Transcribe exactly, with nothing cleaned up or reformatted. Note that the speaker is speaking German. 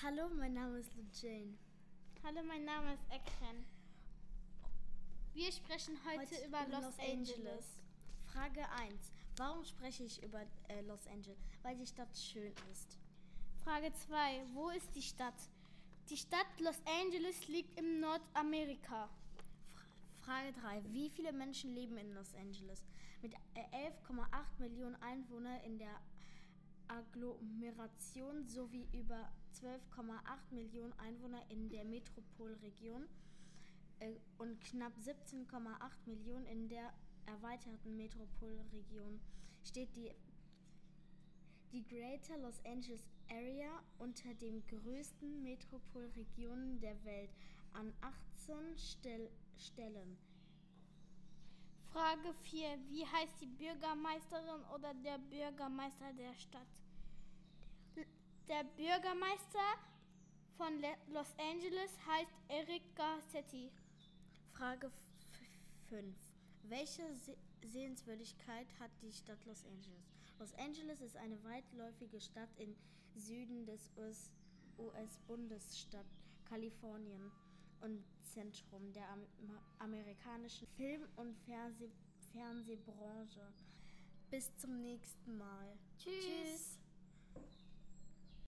Hallo, mein Name ist Jane. Hallo, mein Name ist Ekren. Wir sprechen heute, heute über Los, Los Angeles. Angeles. Frage eins. Warum spreche ich über äh, Los Angeles? Weil die Stadt schön ist. Frage zwei. Wo ist die Stadt? Die Stadt Los Angeles liegt in Nordamerika. Frage drei. Wie viele Menschen leben in Los Angeles? Mit elf Komma acht Millionen Einwohnern in der Agglomeration sowie über zwölf Komma acht Millionen Einwohner in der Metropolregion äh, und knapp siebzehn Komma acht Millionen in der erweiterten Metropolregion steht die, die Greater Los Angeles Area unter den größten Metropolregionen der Welt an achtzehn Stel- Stellen. Frage vier. Wie heißt die Bürgermeisterin oder der Bürgermeister der Stadt? Der Bürgermeister von Los Angeles heißt Eric Garcetti. Frage fünf. Welche Se- Sehenswürdigkeit hat die Stadt Los Angeles? Los Angeles ist eine weitläufige Stadt im Süden des U S-Bundesstaat Kalifornien und Zentrum der am- amerikanischen Film- und Fernseh- Fernsehbranche. Bis zum nächsten Mal. Tschüss. Tschüss.